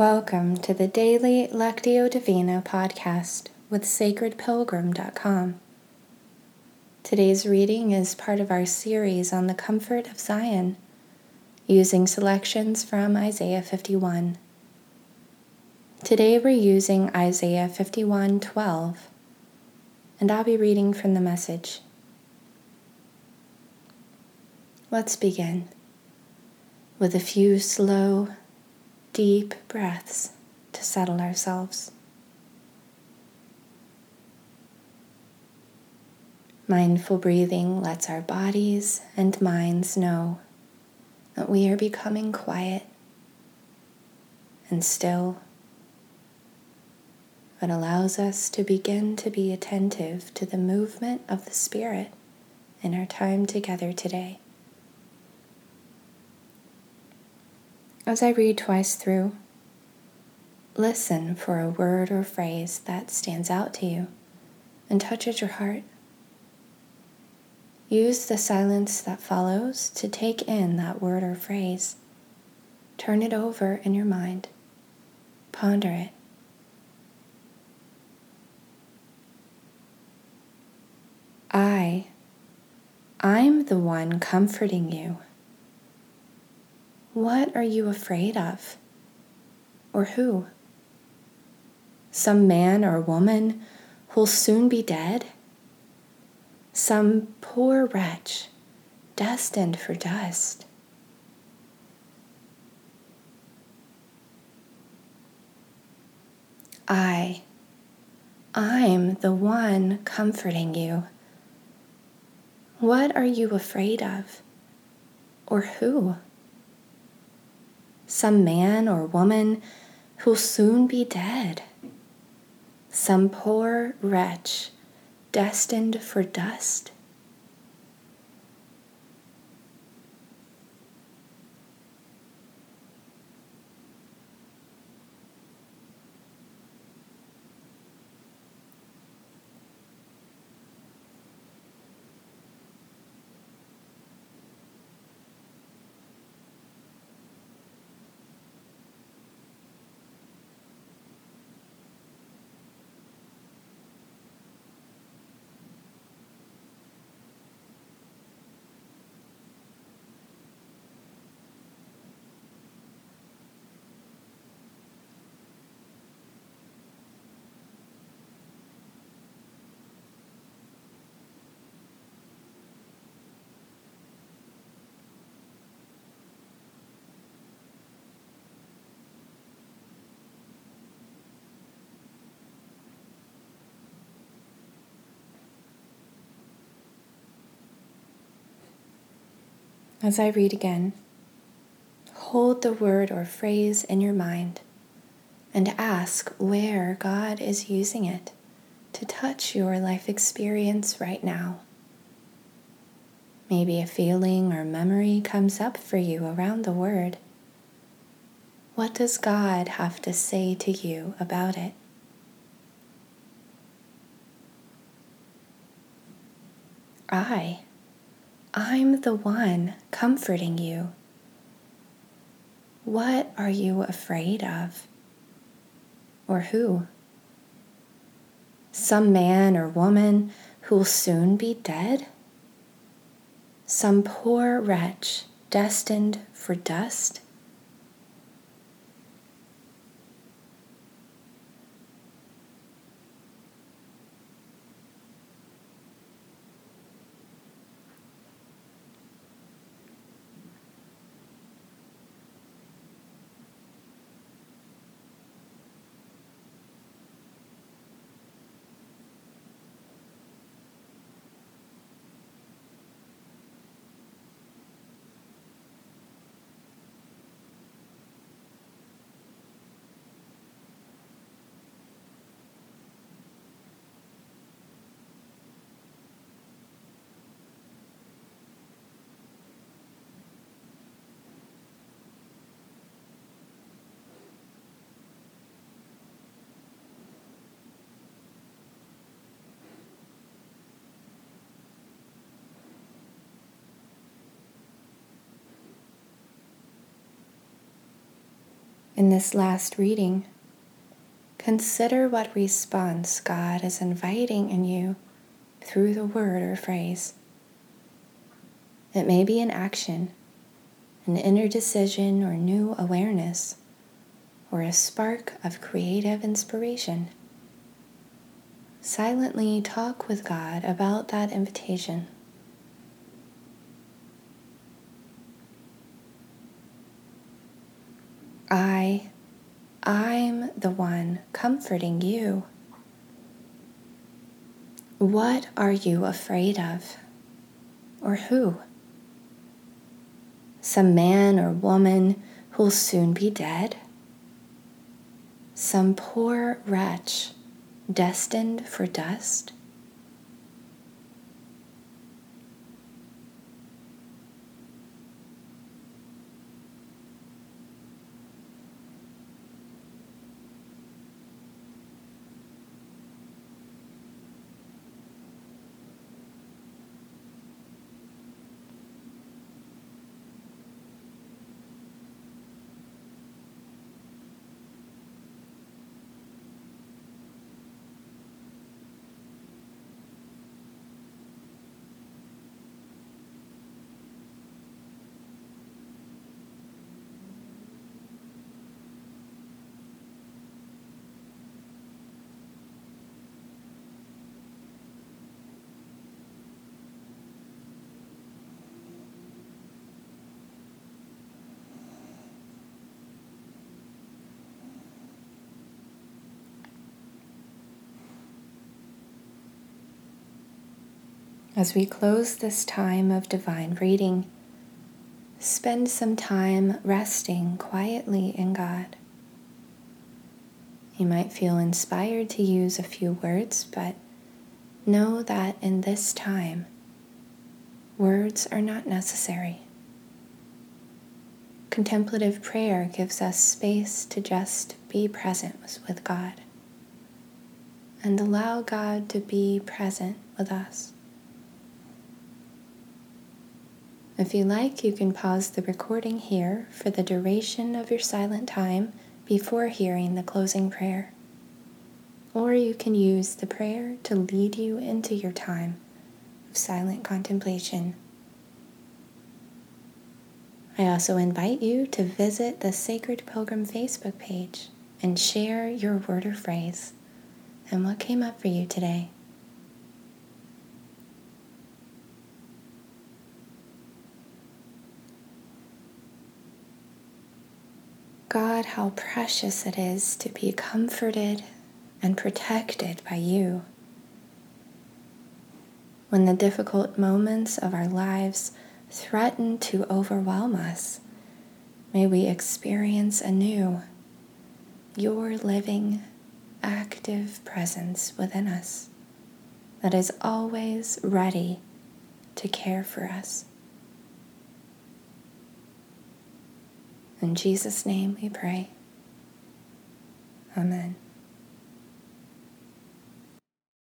Welcome to the Daily Lectio Divina podcast with sacredpilgrim.com. Today's reading is part of our series on the comfort of Zion, using selections from Isaiah 51. Today we're using Isaiah 51:12, and I'll be reading from the Message. Let's begin with a few slow, deep breaths to settle ourselves. Mindful breathing lets our bodies and minds know that we are becoming quiet and still. It allows us to begin to be attentive to the movement of the Spirit in our time together today. As I read twice through, listen for a word or phrase that stands out to you and touches your heart. Use the silence that follows to take in that word or phrase. Turn it over in your mind. Ponder it. I'm the one comforting you. What are you afraid of? Or who? Some man or woman who'll soon be dead? Some poor wretch destined for dust? I'm the one comforting you. What are you afraid of? Or who? Some man or woman who'll soon be dead? Some poor wretch destined for dust? As I read again, hold the word or phrase in your mind and ask where God is using it to touch your life experience right now. Maybe a feeling or memory comes up for you around the word. What does God have to say to you about it? I'm the one comforting you. What are you afraid of? Or who? Some man or woman who'll soon be dead? Some poor wretch destined for dust? In this last reading, consider what response God is inviting in you through the word or phrase. It may be an action, an inner decision or new awareness, or a spark of creative inspiration. Silently talk with God about that invitation. I'm the one comforting you. What are you afraid of? Or who? Some man or woman who'll soon be dead? Some poor wretch destined for dust? As we close this time of divine reading, spend some time resting quietly in God. You might feel inspired to use a few words, but know that in this time, words are not necessary. Contemplative prayer gives us space to just be present with God and allow God to be present with us. If you like, you can pause the recording here for the duration of your silent time before hearing the closing prayer. Or you can use the prayer to lead you into your time of silent contemplation. I also invite you to visit the Sacred Pilgrim Facebook page and share your word or phrase and what came up for you today. God, how precious it is to be comforted and protected by you. When the difficult moments of our lives threaten to overwhelm us, may we experience anew your living, active presence within us that is always ready to care for us. In Jesus' name we pray. Amen.